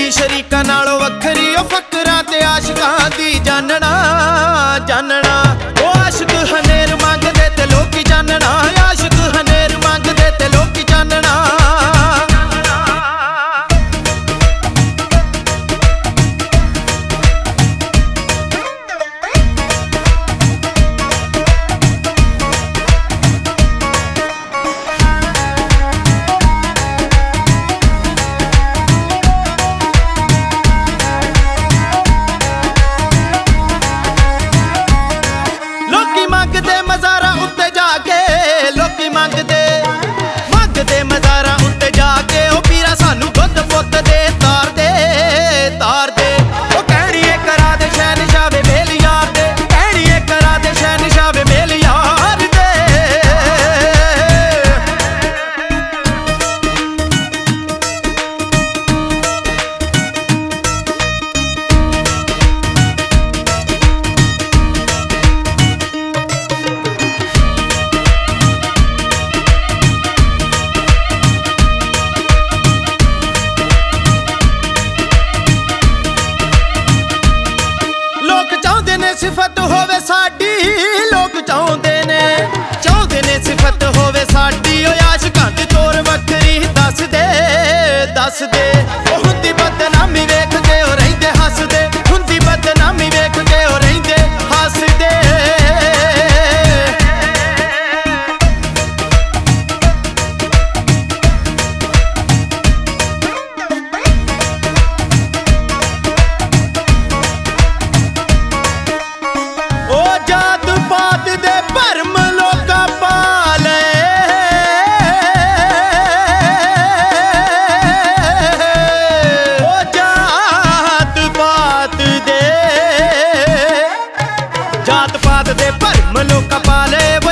दी शरीकां नालों वखरी ओ फकरां ते आशिकां दी जानना जानना। ओ आशिक हनेर मंगदे ते लोकी जानना, आशिक हनेर मंगदे ते लोकी जानना। मंगदे मज़ारा उत्ते जाके ओ पीरा सानू दुध पुत दे तार दे तार दे। ओ कहणिए करा दे शहनशाह वे मेल यार दे, कहणिए करा दे शहनशाह वे मेल यार दे। सिफत होवे साडी लोग चाहुंदे ने सिफत होवे साडी। ओ आशिकां दी तोर वखरी दस दे दस दे। ओ हुंदी बदनामी वेख के ओ रहिंदे हसदे, हुंदी बदनामी वेख के ओ रहिंदे हसदे। जात पात दे भरम लोका पाले।